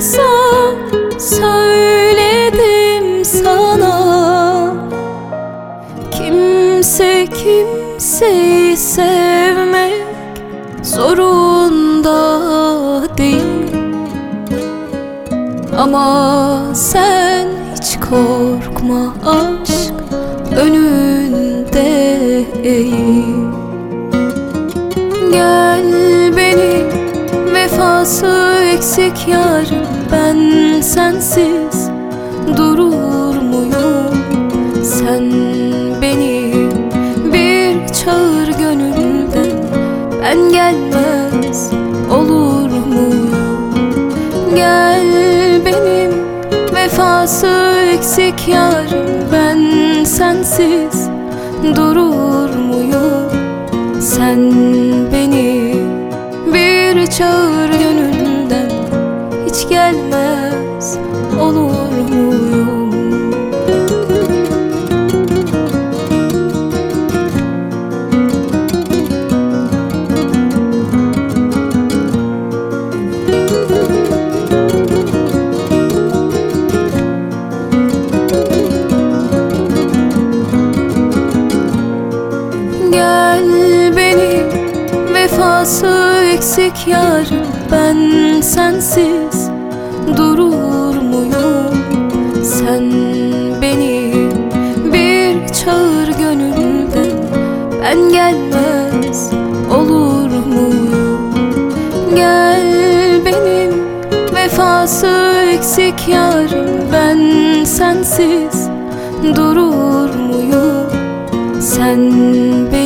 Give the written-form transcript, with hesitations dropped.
hesap söyledim sana. Kimse kimseyi sevmek zorunda değil. Ama sen hiç korkma, aşk önünde eğil. Gel benim vefası eksik yarım, ben sensiz durur muyum? Sen beni bir çağır gönülden, ben gelmez olur muyum? Gel benim vefası eksik yarım, ben sensiz durur muyum? Sen beni bir çağır gönülden, hiç gelmez olur muyum? Gel benim vefası eksik yarım, ben sensiz durur muyum? Sen beni bir çağır gönülden, ben gelmez olur muyum? Gel benim vefası eksik yarım, ben sensiz durur muyum? Sen beni